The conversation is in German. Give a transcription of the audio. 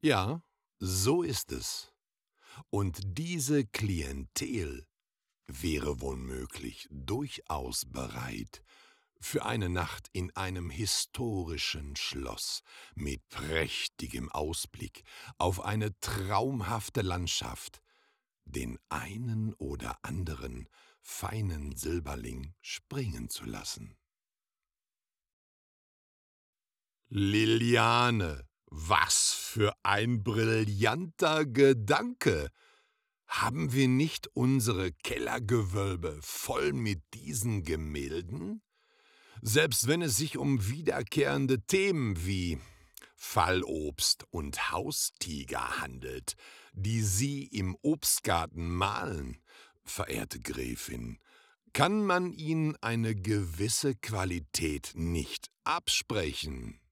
Ja, so ist es. Und diese Klientel wäre womöglich durchaus bereit, für eine Nacht in einem historischen Schloss mit prächtigem Ausblick auf eine traumhafte Landschaft den einen oder anderen feinen Silberling springen zu lassen. Liliane, was für ein brillanter Gedanke! Haben wir nicht unsere Kellergewölbe voll mit diesen Gemälden? Selbst wenn es sich um wiederkehrende Themen wie Fallobst und Haustiger handelt, die Sie im Obstgarten malen, verehrte Gräfin, kann man Ihnen eine gewisse Qualität nicht absprechen.